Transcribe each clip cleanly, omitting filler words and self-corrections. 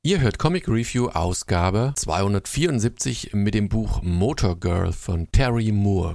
Ihr hört Comic Review Ausgabe 274 mit dem Buch Motor Girl von Terry Moore.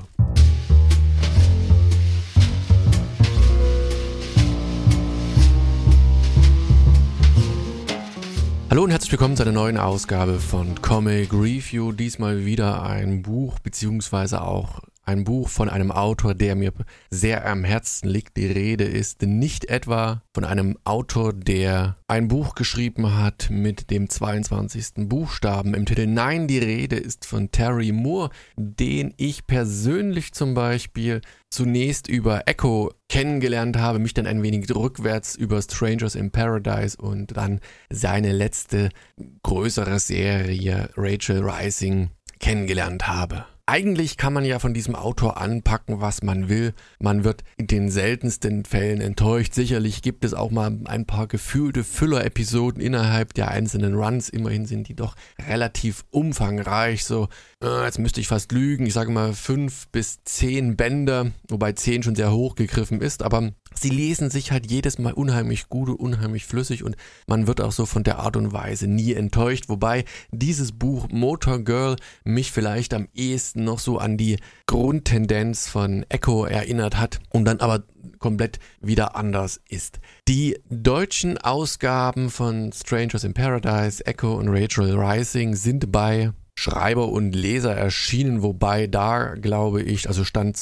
Hallo und herzlich willkommen zu einer neuen Ausgabe von Comic Review. Diesmal wieder ein Buch beziehungsweise auch ein Buch von einem Autor, der mir sehr am Herzen liegt. Die Rede ist nicht etwa von einem Autor, der ein Buch geschrieben hat mit dem 22. Buchstaben im Titel. Nein, die Rede ist von Terry Moore, den ich persönlich zum Beispiel zunächst über Echo kennengelernt habe, mich dann ein wenig rückwärts über Strangers in Paradise und dann seine letzte größere Serie Rachel Rising kennengelernt habe. Eigentlich kann man ja von diesem Autor anpacken, was man will. Man wird in den seltensten Fällen enttäuscht. Sicherlich gibt es auch mal ein paar gefühlte Füller-Episoden innerhalb der einzelnen Runs. Immerhin sind die doch relativ umfangreich. So, jetzt müsste ich fast lügen. Ich sage mal 5 bis 10 Bände, wobei 10 schon sehr hochgegriffen ist. Aber sie lesen sich halt jedes Mal unheimlich gut und unheimlich flüssig und man wird auch so von der Art und Weise nie enttäuscht. Wobei dieses Buch Motor Girl mich vielleicht am ehesten noch so an die Grundtendenz von Echo erinnert hat und dann aber komplett wieder anders ist. Die deutschen Ausgaben von Strangers in Paradise, Echo und Rachel Rising sind bei Schreiber und Leser erschienen, wobei da, glaube ich, also Stand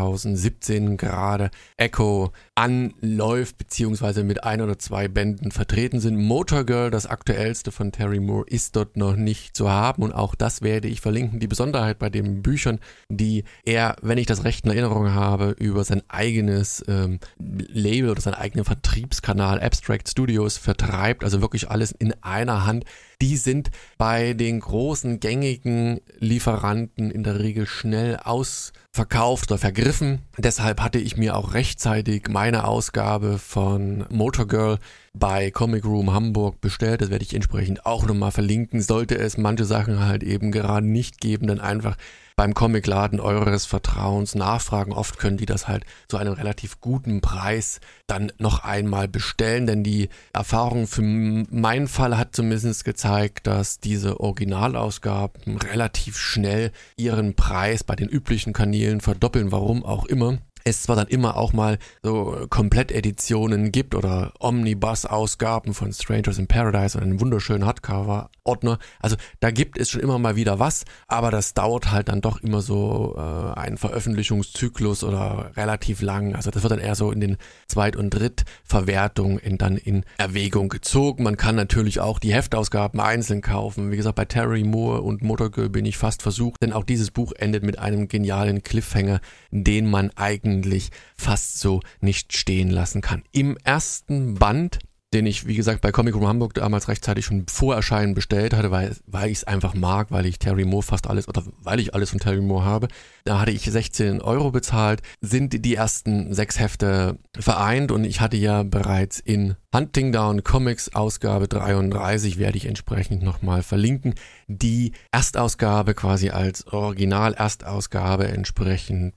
2017 gerade Echo anläuft, beziehungsweise mit 1 oder 2 Bänden vertreten sind. Motor Girl, das aktuellste von Terry Moore, ist dort noch nicht zu haben und auch das werde ich verlinken. Die Besonderheit bei den Büchern, die er, wenn ich das recht in Erinnerung habe, über sein eigenes Label oder seinen eigenen Vertriebskanal Abstract Studios vertreibt, also wirklich alles in einer Hand, die sind bei den großen gängigen Lieferanten in der Regel schnell ausverkauft oder vergriffen. Deshalb hatte ich mir auch rechtzeitig meine Ausgabe von Motor Girl bei Comic Room Hamburg bestellt. Das werde ich entsprechend auch nochmal verlinken. Sollte es manche Sachen halt eben gerade nicht geben, dann einfach beim Comicladen eures Vertrauens nachfragen. Oft können die das halt zu einem relativ guten Preis dann noch einmal bestellen, denn die Erfahrung für meinen Fall hat zumindest gezeigt, dass diese Originalausgaben relativ schnell ihren Preis bei den üblichen Kanälen verdoppeln, warum auch immer. Es zwar dann immer auch mal so Kompletteditionen gibt oder Omnibus-Ausgaben von Strangers in Paradise und einen wunderschönen Hardcover-Ordner. Also da gibt es schon immer mal wieder was, aber das dauert halt dann doch immer so einen Veröffentlichungszyklus oder relativ lang. Also das wird dann eher so in den Zweit- und Drittverwertungen dann in Erwägung gezogen. Man kann natürlich auch die Heftausgaben einzeln kaufen. Wie gesagt, bei Terry Moore und Motor Girl bin ich fast versucht, denn auch dieses Buch endet mit einem genialen Cliffhanger, den man eigentlich fast so nicht stehen lassen kann. Im ersten Band, den ich, wie gesagt, bei Comic Room Hamburg damals rechtzeitig schon vor Erscheinen bestellt hatte, weil ich es einfach mag, weil ich Terry Moore weil ich alles von Terry Moore habe. Da hatte ich 16 € bezahlt, sind die ersten 6 Hefte vereint und ich hatte ja bereits in Hunting Down Comics Ausgabe 33, werde ich entsprechend nochmal verlinken, die Erstausgabe quasi als Original-Erstausgabe entsprechend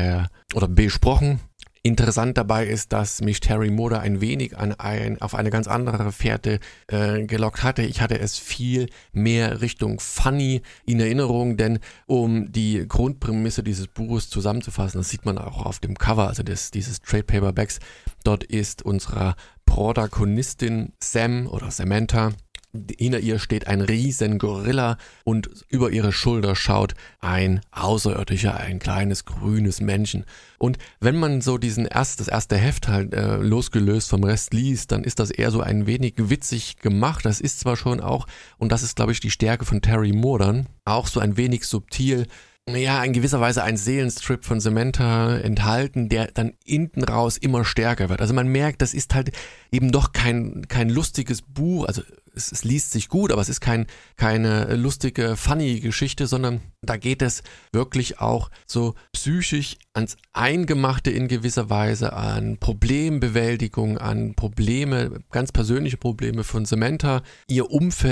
besprochen. Interessant dabei ist, dass mich Terry Moore ein wenig auf eine ganz andere Fährte gelockt hatte. Ich hatte es viel mehr Richtung Funny in Erinnerung, denn um die Grundprämisse dieses Buches zusammenzufassen, das sieht man auch auf dem Cover, also dieses Trade Paperbacks, dort ist unsere Protagonistin Sam oder Samantha. Hinter ihr steht ein riesen Gorilla und über ihre Schulter schaut ein Außerirdischer, ein kleines grünes Männchen. Und wenn man so das erste Heft halt losgelöst vom Rest liest, dann ist das eher so ein wenig witzig gemacht. Das ist zwar schon auch, und das ist glaube ich die Stärke von Terry Moore dann, auch so ein wenig subtil, ja, in gewisser Weise ein Seelenstrip von Samantha enthalten, der dann hinten raus immer stärker wird. Also man merkt, das ist halt eben doch kein lustiges Buch, also es liest sich gut, aber es ist keine lustige, funny Geschichte, sondern da geht es wirklich auch so psychisch ans Eingemachte in gewisser Weise, an Problembewältigung, an Probleme, ganz persönliche Probleme von Samantha, ihr Umfeld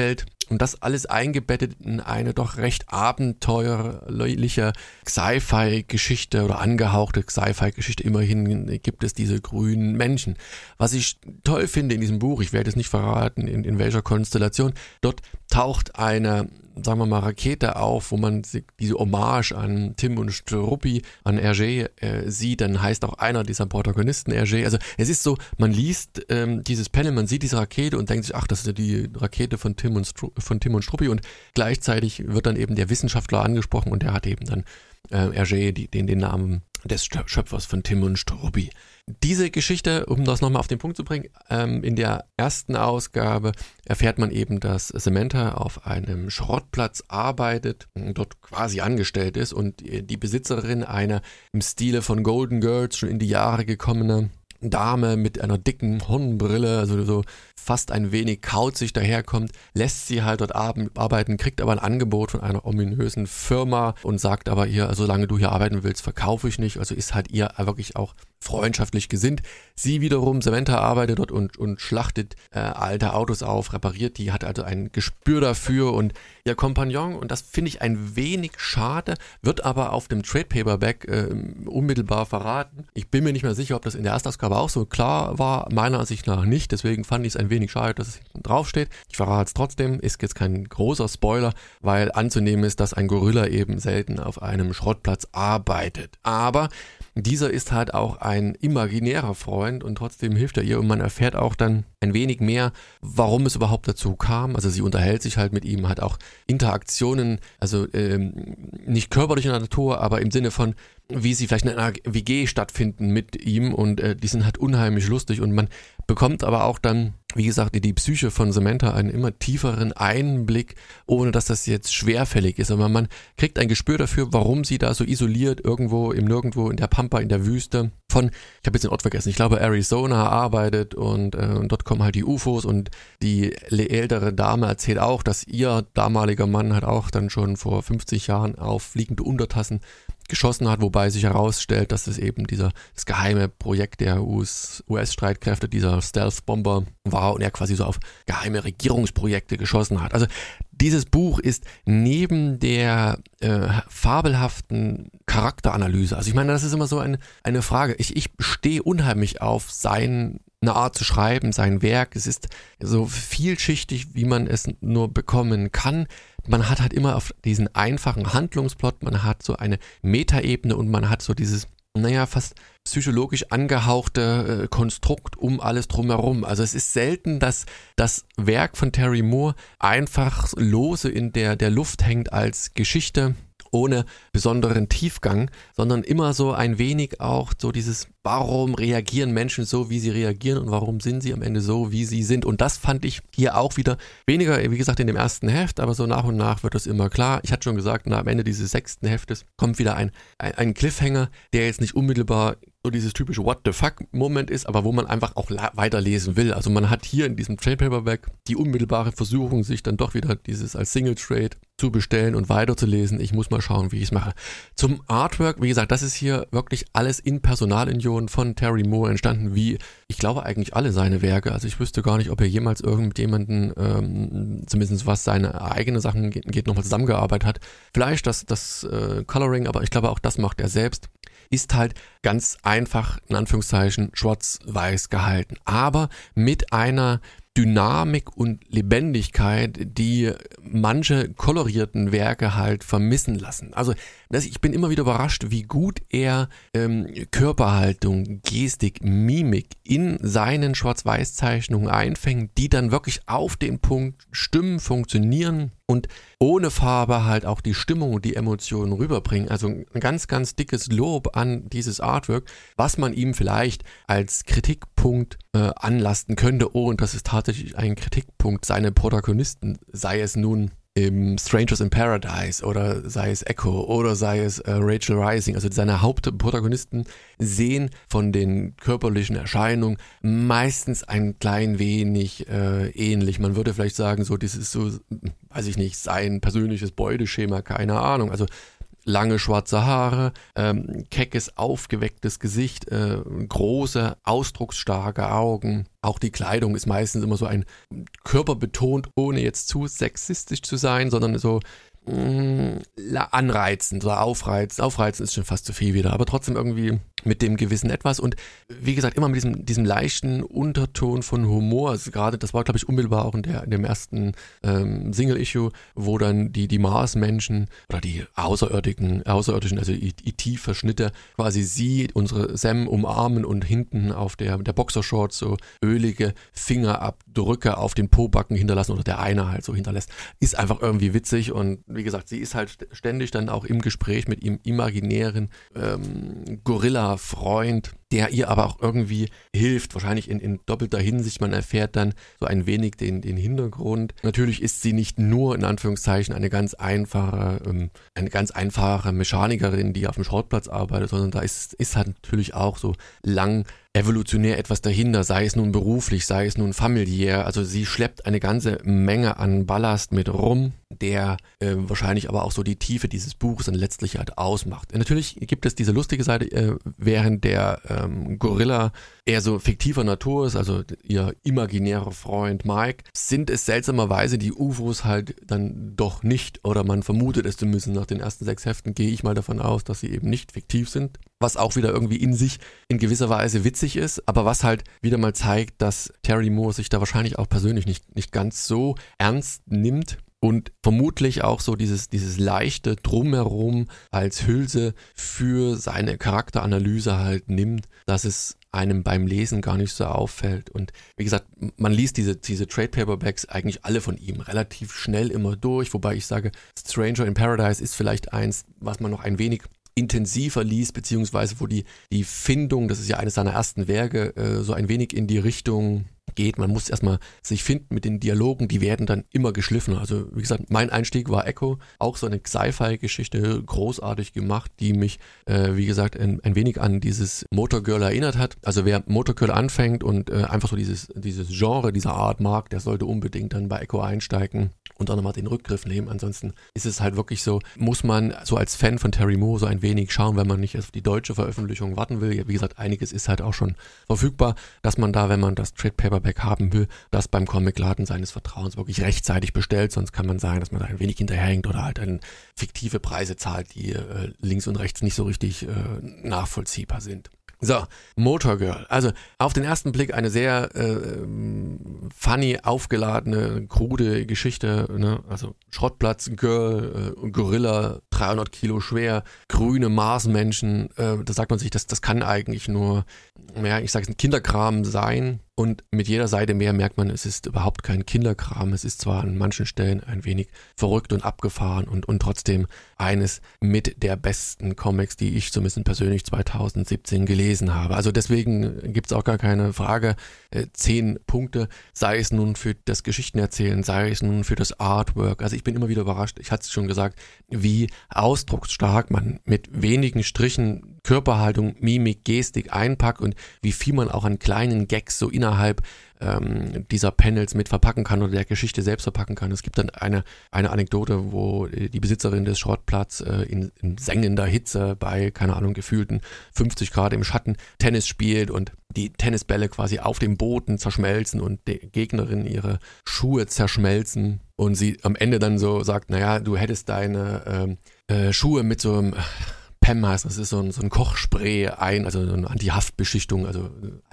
Und das alles eingebettet in eine doch recht abenteuerliche Sci-Fi-Geschichte oder angehauchte Sci-Fi-Geschichte. Immerhin gibt es diese grünen Menschen. Was ich toll finde in diesem Buch, ich werde es nicht verraten, in welcher Konstellation, dort taucht eine, sagen wir mal, Rakete auf, wo man diese Hommage an Tim und Struppi, an Hergé sieht. Dann heißt auch einer dieser Protagonisten Hergé. Also es ist so, man liest dieses Panel, man sieht diese Rakete und denkt sich, ach, das ist ja die Rakete von Tim und Struppi, und gleichzeitig wird dann eben der Wissenschaftler angesprochen und der hat eben dann Hergé, den Namen des Schöpfers von Tim und Struppi. Diese Geschichte, um das nochmal auf den Punkt zu bringen, in der ersten Ausgabe erfährt man eben, dass Samantha auf einem Schrottplatz arbeitet, dort quasi angestellt ist und die Besitzerin, eine im Stile von Golden Girls schon in die Jahre gekommene Dame mit einer dicken Hornbrille, also so fast ein wenig kauzig daherkommt, lässt sie halt dort arbeiten, kriegt aber ein Angebot von einer ominösen Firma und sagt aber ihr, solange du hier arbeiten willst, verkaufe ich nicht. Also ist halt ihr wirklich auch freundschaftlich gesinnt. Sie wiederum, Samantha, arbeitet dort und schlachtet alte Autos auf, repariert die, hat also ein Gespür dafür, und ihr Kompagnon, und das finde ich ein wenig schade, wird aber auf dem Trade Paperback unmittelbar verraten. Ich bin mir nicht mehr sicher, ob das in der Erstausgabe auch so klar war, meiner Ansicht nach nicht, deswegen fand ich es ein wenig schade, dass es hinten drauf steht. Ich verrate es trotzdem, ist jetzt kein großer Spoiler, weil anzunehmen ist, dass ein Gorilla eben selten auf einem Schrottplatz arbeitet. Aber dieser ist halt auch ein imaginärer Freund und trotzdem hilft er ihr, und man erfährt auch dann ein wenig mehr, warum es überhaupt dazu kam. Also sie unterhält sich halt mit ihm, hat auch Interaktionen, also nicht körperlicher Natur, aber im Sinne von, wie sie vielleicht in einer WG stattfinden mit ihm, und die sind halt unheimlich lustig, und man bekommt aber auch dann, wie gesagt, die Psyche von Samantha einen immer tieferen Einblick, ohne dass das jetzt schwerfällig ist. Aber man kriegt ein Gespür dafür, warum sie da so isoliert irgendwo im Nirgendwo in der Pampa, in der Wüste von, ich habe jetzt den Ort vergessen, ich glaube Arizona arbeitet, und dort kommen halt die UFOs, und die ältere Dame erzählt auch, dass ihr damaliger Mann halt auch dann schon vor 50 Jahren auf fliegende Untertassen geschossen hat, wobei sich herausstellt, dass es eben das geheime Projekt der US-Streitkräfte, dieser Stealth-Bomber war, und er quasi so auf geheime Regierungsprojekte geschossen hat. Also dieses Buch ist neben der fabelhaften Charakteranalyse, also ich meine, das ist immer so eine Frage, ich stehe unheimlich auf seine Art zu schreiben, sein Werk, es ist so vielschichtig, wie man es nur bekommen kann. Man hat halt immer auf diesen einfachen Handlungsplot, man hat so eine Metaebene, und man hat so dieses, fast psychologisch angehauchte Konstrukt um alles drumherum. Also es ist selten, dass das Werk von Terry Moore einfach lose in der Luft hängt als Geschichte, ohne besonderen Tiefgang, sondern immer so ein wenig auch so dieses, warum reagieren Menschen so, wie sie reagieren, und warum sind sie am Ende so, wie sie sind. Und das fand ich hier auch wieder weniger, wie gesagt, in dem ersten Heft, aber so nach und nach wird das immer klar. Ich hatte schon gesagt, am Ende dieses 6. Heftes kommt wieder ein Cliffhanger, der jetzt nicht unmittelbar so dieses typische What the fuck-Moment ist, aber wo man einfach auch weiterlesen will. Also man hat hier in diesem Trade Paperback die unmittelbare Versuchung, sich dann doch wieder dieses als Single Trade zu bestellen und weiterzulesen. Ich muss mal schauen, wie ich es mache. Zum Artwork, wie gesagt, das ist hier wirklich alles in Personalunion von Terry Moore entstanden, wie ich glaube eigentlich alle seine Werke. Also ich wüsste gar nicht, ob er jemals irgendjemanden, zumindest was seine eigenen Sachen geht, nochmal zusammengearbeitet hat. Vielleicht das Coloring, aber ich glaube auch das macht er selbst. Ist halt ganz einfach, in Anführungszeichen, schwarz-weiß gehalten, aber mit einer Dynamik und Lebendigkeit, die manche kolorierten Werke halt vermissen lassen. Also ich bin immer wieder überrascht, wie gut er Körperhaltung, Gestik, Mimik in seinen Schwarz-Weiß-Zeichnungen einfängt, die dann wirklich auf den Punkt stimmen, funktionieren und ohne Farbe halt auch die Stimmung und die Emotionen rüberbringen. Also ein ganz, ganz dickes Lob an dieses Artwork, was man ihm vielleicht als Kritikpunkt anlasten könnte, und das ist tatsächlich ein Kritikpunkt, seine Protagonisten, sei es nun Strangers in Paradise oder sei es Echo oder sei es Rachel Rising, also seine Hauptprotagonisten sehen von den körperlichen Erscheinungen meistens ein klein wenig ähnlich. Man würde vielleicht sagen, so dieses so, weiß ich nicht, sein persönliches Beuteschema, keine Ahnung. Also lange schwarze Haare, keckes, aufgewecktes Gesicht, große, ausdrucksstarke Augen. Auch die Kleidung ist meistens immer so ein körperbetont, ohne jetzt zu sexistisch zu sein, sondern so anreizend oder aufreizend. Aufreizend ist schon fast zu viel wieder, aber trotzdem irgendwie mit dem gewissen Etwas und wie gesagt, immer mit diesem leichten Unterton von Humor. Also gerade, das war glaube ich unmittelbar auch in dem ersten Single-Issue, wo dann die Marsmenschen oder die Außerirdischen, also E.T.-Verschnitte, quasi sie, unsere Sam umarmen und hinten auf der Boxershorts so ölige Fingerabdrücke auf den Pobacken hinterlassen oder der eine halt so hinterlässt, ist einfach irgendwie witzig und wie gesagt, sie ist halt ständig dann auch im Gespräch mit ihrem imaginären Gorilla-Freund, der ihr aber auch irgendwie hilft, wahrscheinlich in doppelter Hinsicht. Man erfährt dann so ein wenig den Hintergrund. Natürlich ist sie nicht nur, in Anführungszeichen, eine ganz einfache Mechanikerin, die auf dem Schrottplatz arbeitet, sondern da ist halt natürlich auch so lang evolutionär etwas dahinter, sei es nun beruflich, sei es nun familiär. Also sie schleppt eine ganze Menge an Ballast mit rum, der wahrscheinlich aber auch so die Tiefe dieses Buches dann letztlich halt ausmacht. Natürlich gibt es diese lustige Seite, während der Gorilla eher so fiktiver Natur ist, also ihr imaginärer Freund Mike, sind es seltsamerweise die UFOs halt dann doch nicht, oder man vermutet es zumindest nach den ersten 6 Heften, gehe ich mal davon aus, dass sie eben nicht fiktiv sind, was auch wieder irgendwie in sich in gewisser Weise witzig ist, aber was halt wieder mal zeigt, dass Terry Moore sich da wahrscheinlich auch persönlich nicht ganz so ernst nimmt und vermutlich auch so dieses leichte Drumherum als Hülse für seine Charakteranalyse halt nimmt, dass es einem beim Lesen gar nicht so auffällt. Und wie gesagt, man liest diese Trade Paperbacks eigentlich alle von ihm relativ schnell immer durch, wobei ich sage, Stranger in Paradise ist vielleicht eins, was man noch ein wenig intensiver liest, beziehungsweise wo die Findung, das ist ja eines seiner ersten Werke, so ein wenig in die Richtung geht. Man muss erstmal sich finden mit den Dialogen, die werden dann immer geschliffen. Also wie gesagt, mein Einstieg war Echo, auch so eine Sci-Fi-Geschichte, großartig gemacht, die mich, wie gesagt, ein wenig an dieses Motorgirl erinnert hat. Also wer Motorgirl anfängt und einfach so dieses Genre dieser Art mag, der sollte unbedingt dann bei Echo einsteigen und auch nochmal den Rückgriff nehmen. Ansonsten ist es halt wirklich so, muss man so als Fan von Terry Moore so ein wenig schauen, wenn man nicht auf die deutsche Veröffentlichung warten will. Ja, wie gesagt, einiges ist halt auch schon verfügbar, dass man da, wenn man das Trade Paperback haben will, das beim Comicladen seines Vertrauens wirklich rechtzeitig bestellt, sonst kann man sagen, dass man da ein wenig hinterherhängt oder halt fiktive Preise zahlt, die links und rechts nicht so richtig nachvollziehbar sind. So, Motorgirl. Also auf den ersten Blick eine sehr funny, aufgeladene, krude Geschichte. Ne? Also Schrottplatz, Girl, Gorilla, 300 Kilo schwer, grüne Marsmenschen. Da sagt man sich, das kann eigentlich nur, ich sage es, ein Kinderkram sein. Und mit jeder Seite mehr merkt man, es ist überhaupt kein Kinderkram. Es ist zwar an manchen Stellen ein wenig verrückt und abgefahren und trotzdem eines mit der besten Comics, die ich zumindest persönlich 2017 gelesen habe. Also deswegen gibt es auch gar keine Frage. 10 Punkte, sei es nun für das Geschichtenerzählen, sei es nun für das Artwork. Also ich bin immer wieder überrascht, ich hatte es schon gesagt, wie ausdrucksstark man mit wenigen Strichen Körperhaltung, Mimik, Gestik einpackt und wie viel man auch an kleinen Gags so innerhalb dieser Panels mit verpacken kann oder der Geschichte selbst verpacken kann. Es gibt dann eine Anekdote, wo die Besitzerin des Schrottplatz in sengender Hitze bei, keine Ahnung, gefühlten 50 Grad im Schatten Tennis spielt und die Tennisbälle quasi auf dem Boden zerschmelzen und die Gegnerin ihre Schuhe zerschmelzen und sie am Ende dann so sagt, naja, du hättest deine Schuhe mit so einem PEM heißt, das ist so ein Kochspray also eine Antihaftbeschichtung, also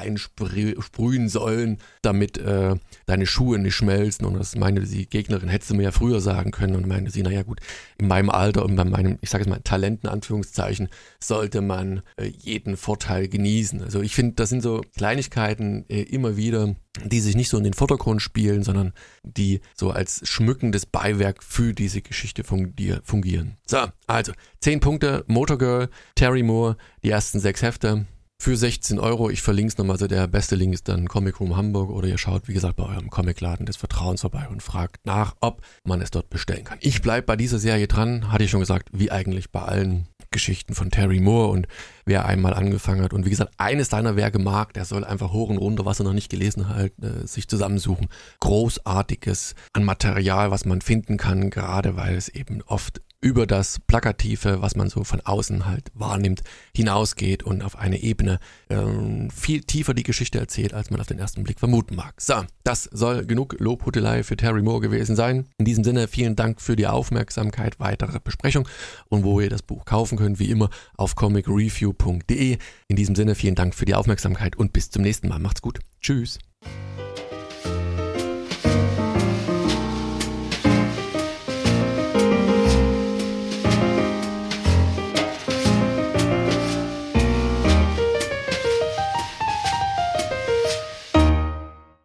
einsprühen sollen, damit deine Schuhe nicht schmelzen. Und das meinte die Gegnerin, hättest du mir ja früher sagen können. Und meinte sie, naja gut, in meinem Alter und bei meinem, ich sage jetzt mal, Talenten, Anführungszeichen, sollte man jeden Vorteil genießen. Also ich finde, das sind so Kleinigkeiten immer wieder, die sich nicht so in den Vordergrund spielen, sondern die so als schmückendes Beiwerk für diese Geschichte fungieren. So, also 10 Punkte, Motorgirl, Terry Moore, die ersten 6 Hefte für 16 €. Ich verlinke es nochmal, also der beste Link ist dann Comic Room Hamburg oder ihr schaut, wie gesagt, bei eurem Comicladen des Vertrauens vorbei und fragt nach, ob man es dort bestellen kann. Ich bleibe bei dieser Serie dran, hatte ich schon gesagt, wie eigentlich bei allen Geschichten von Terry Moore und wer einmal angefangen hat und wie gesagt, eines seiner Werke mag, der soll einfach hoch und runter, was er noch nicht gelesen hat, sich zusammensuchen. Großartiges an Material, was man finden kann, gerade weil es eben oft über das Plakative, was man so von außen halt wahrnimmt, hinausgeht und auf eine Ebene viel tiefer die Geschichte erzählt, als man auf den ersten Blick vermuten mag. So, das soll genug Lobhudelei für Terry Moore gewesen sein. In diesem Sinne, vielen Dank für die Aufmerksamkeit, weitere Besprechung und wo ihr das Buch kaufen könnt, wie immer auf comicreview.de. In diesem Sinne, vielen Dank für die Aufmerksamkeit und bis zum nächsten Mal. Macht's gut. Tschüss.